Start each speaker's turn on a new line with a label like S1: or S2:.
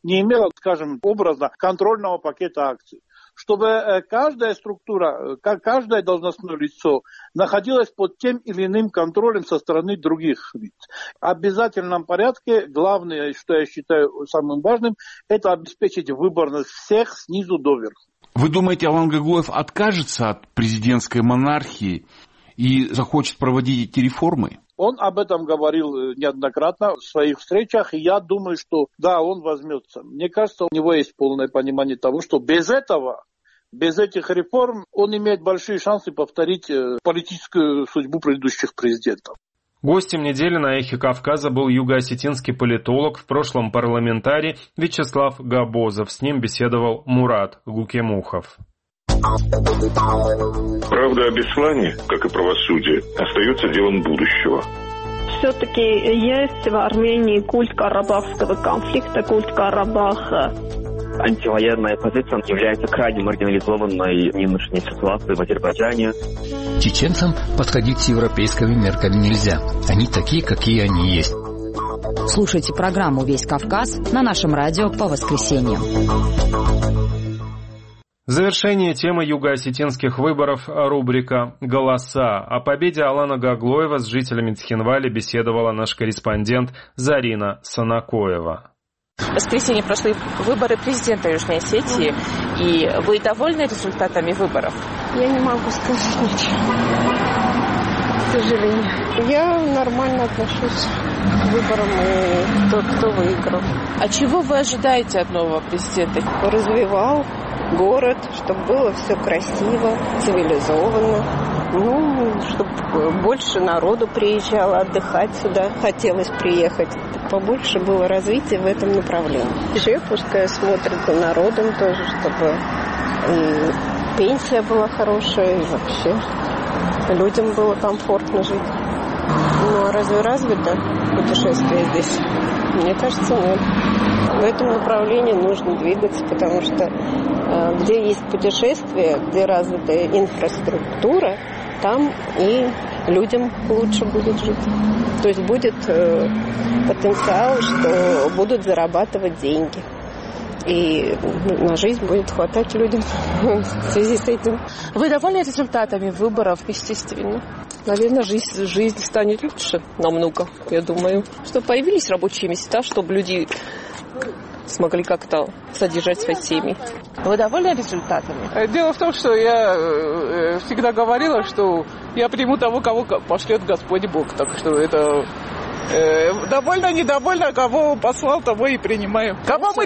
S1: не имела, скажем, образно контрольного пакета акций. Чтобы каждая структура, каждое должностное лицо находилось под тем или иным контролем со стороны других лиц. В обязательном порядке главное, что я считаю самым важным, это обеспечить выборность всех снизу доверху.
S2: Вы думаете, Алан Гаглоев откажется от президентской монархии и захочет проводить эти реформы?
S1: Он об этом говорил неоднократно в своих встречах, и я думаю, что да, он возьмется. Мне кажется, у него есть полное понимание того, что без этого, без этих реформ, он имеет большие шансы повторить политическую судьбу предыдущих президентов.
S3: Гостем недели на «Эхе Кавказа» был юго-осетинский политолог, в прошлом парламентарий Вячеслав Габозов. С ним беседовал Мурат Гукемухов.
S4: Правда о Беслане, как и правосудие, остается делом будущего.
S5: Все-таки есть в Армении культ карабахского конфликта, культ Карабаха.
S6: Антивоенная позиция является крайне маргинализованной в нынешней ситуации в Азербайджане.
S7: Чеченцам подходить с европейскими мерками нельзя. Они такие, какие они есть.
S8: Слушайте программу «Весь Кавказ» на нашем радио по воскресеньям.
S3: В завершение темы юго-осетинских выборов рубрика «Голоса». О победе Алана Гаглоева с жителями Цхинвали беседовала наш корреспондент Зарина Санакоева.
S9: В воскресенье прошли выборы президента Южной Осетии, и вы довольны результатами выборов?
S5: Я не могу сказать ничего, к сожалению. Я нормально отношусь к выборам и тот, кто выиграл.
S9: А чего вы ожидаете от нового президента?
S5: Развивал город, чтобы было все красиво, цивилизованно. Чтобы больше народу приезжало отдыхать сюда, хотелось приехать. Побольше было развития в этом направлении. Еще пускай смотрят за народом тоже, чтобы и пенсия была хорошая, и вообще людям было комфортно жить. Ну, а развито путешествие здесь? Мне кажется, нет. В этом направлении нужно двигаться, потому что где есть путешествие, где развитая инфраструктура, там и людям лучше будет жить. То есть будет потенциал, что будут зарабатывать деньги. И на жизнь будет хватать людям в связи с этим.
S9: Вы довольны результатами выборов?
S5: Естественно. Наверное, жизнь станет лучше намного, я думаю.
S9: Чтобы появились рабочие места, чтобы люди смогли как-то содержать свои семьи. Вы довольны результатами?
S10: Дело в том, что я всегда говорила, что я приму того, кого пошлет Господь Бог. Так что это довольно, недовольно, кого послал, того и принимаю. Кого мы